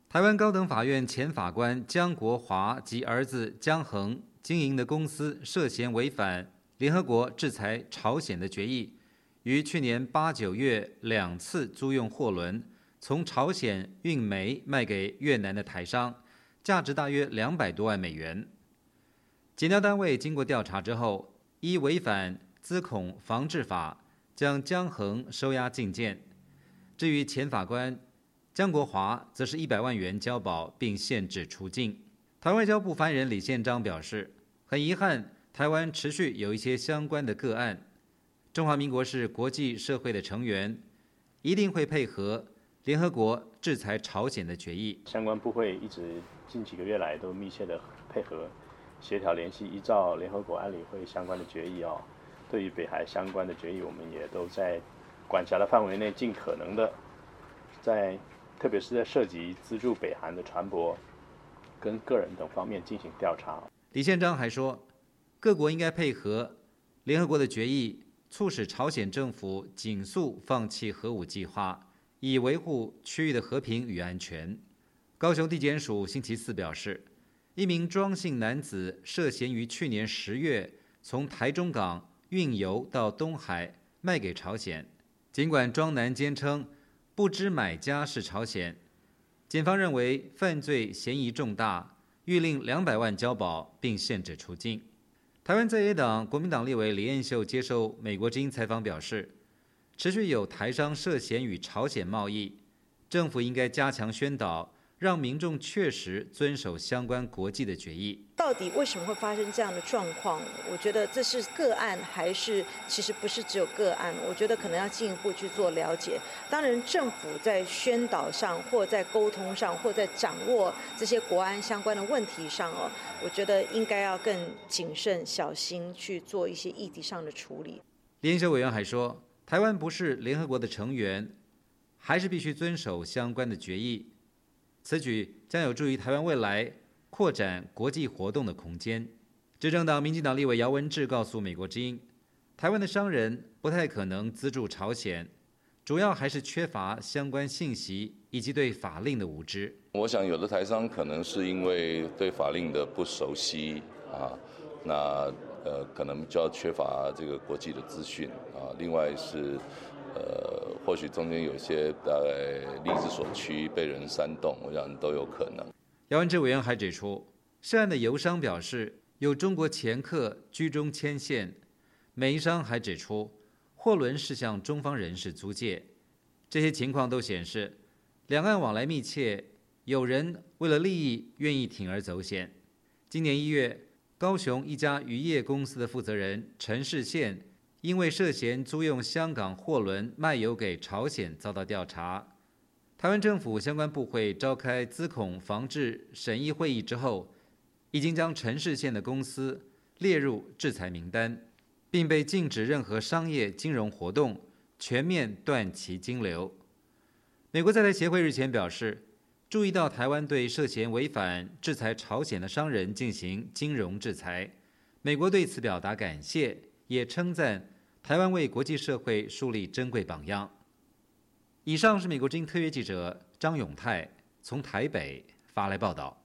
台湾高等法院前法官江国华及儿子江恒经营的公司涉嫌违反联合国制裁朝鲜的决议，于去年8、9月2次租用货轮从朝鲜运煤卖给越南的台商，价值大约200多万美元。检调单位经过调查之后，依违反资恐防治法，将江恒收押禁见。至于前法官江国华，则是100万元交保，并限制出境。台湾外交部发言人李宪章表示，很遗憾，台湾持续有一些相关的个案。中华民国是国际社会的成员，一定会配合联合国制裁朝鲜的决议。 相关部会一直近几个月来都密切的配合、协调联系，依照联合国安理会相关的决议对于北海相关的决议，我们也都在管辖的范围内，尽可能的特别是在涉及资助北韩的船舶跟个人等方面进行调查。 李宪章还说，各国应该配合联合国的决议，促使朝鲜政府尽速放弃核武计划，以维护区域的和平与安全。高雄地检署星期四表示，一名庄姓男子涉嫌于去年10月从台中港运油到东海卖给朝鲜。尽管庄男坚称不知买家是朝鲜，检方认为犯罪嫌疑重大，谕令200万交保，并限制出境。台湾在野党国民党立委李彦秀接受美国之音采访表示，持续有台商涉嫌与朝鲜贸易，政府应该加强宣导，让民众确实遵守相关国际的决议。 到底为什么会发生这样的状况？我觉得这是个案，还是其实不是只有个案？我觉得可能要进一步去做了解。当然，政府在宣导上，或在沟通上，或在掌握这些国安相关的问题上我觉得应该要更谨慎小心去做一些议题上的处理。 联修委员还说，台湾不是联合国的成员，还是必须遵守相关的决议。此举将有助于台湾未来扩展国际活动的空间。执政党民进党立委姚文智告诉美国之音，台湾的商人不太可能资助朝鲜，主要还是缺乏相关信息以及对法令的无知。 我想有的台商可能是因为对法令的不熟悉那可能就要缺乏这个国际的资讯另外是或许中间有些大概力之所趋，被人煽动，我想都有可能。 姚文智委员还指出，涉案的油商表示有中国掮客居中牵线，美商还指出货轮是向中方人士租借。这些情况都显示，两岸往来密切，有人为了利益愿意铤而走险。今年1月，高雄一家渔业公司的负责人陈世宪因为涉嫌租用香港货轮卖油给朝鲜遭到调查。台湾政府相关部会召开资恐防治审议会议之后，已经将陈世宪的公司列入制裁名单，并被禁止任何商业金融活动，全面断其金流。美国在台协会日前表示，注意到台湾对涉嫌违反制裁朝鲜的商人进行金融制裁，美国对此表达感谢，也称赞台湾为国际社会树立珍贵榜样。以上是美国之音特约记者张永泰从台北发来报道。